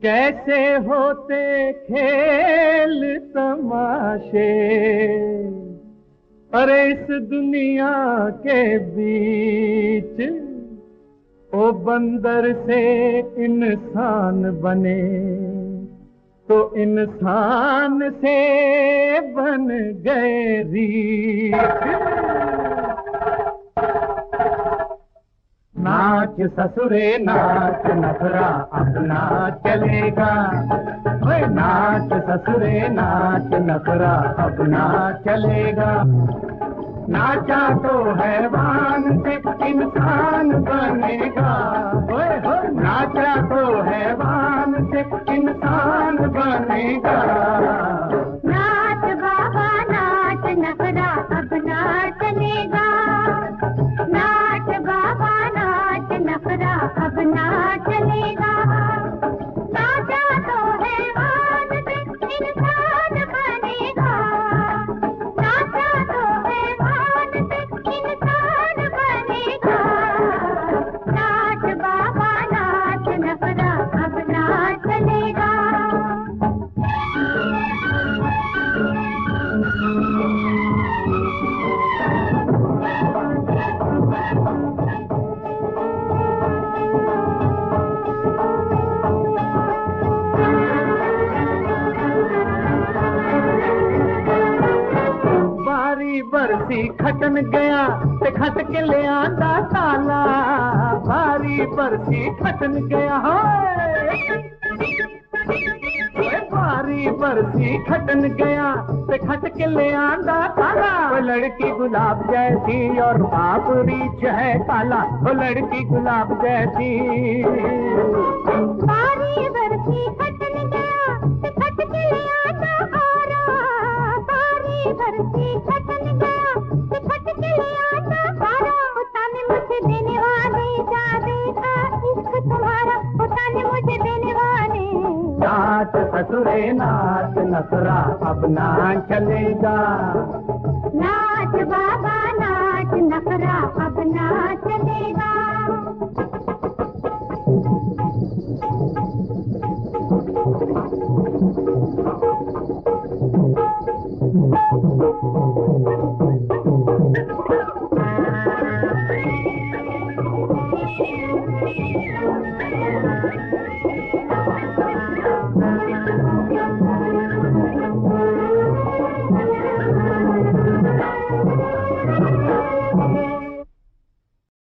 कैसे होते खेल तमाशे, अरे इस दुनिया के बीच ओ बंदर से इंसान बने तो इंसान से बन गए रीछ। नाच ससुरे नाच नखरा अपना चलेगा, ओए नाच ससुरे नाच नखरा अपना चलेगा। नाचा तो हैवान से इंसान बनेगा, ओए हो नाचा तो हैवान से इंसान बनेगा। नाच बाबा नाच नखरा अपना चलेगा, नाच बाबा नाच नखरा अपना चलेगा। नाचा तो हैवान से इंसान बनेगा, नाचा तो हैवान से इंसान बनेगा। नाच बाबा नाच नखरा अपना चलेगा। बरसी खटन गया ते खट के ले आंदा ताला, भारी बरसी खटन गया भारी बरसी खटन गया ते खट के ले आंदा ताला। वो लड़की गुलाब जैसी और बाप रीछ है काला, वो लड़की गुलाब जैसी। भारी बरसी खटन गया ते खट के ले आंदा ताला, भारी बरसी खटन गया ते खट के ले आंदा ताला। खुदा ने मुझे देने वाले जा देखा इश्क तुम्हारा, खुदा ने मुझे देने वाले। नाच ससुरे नाच नखरा अपना चलेगा,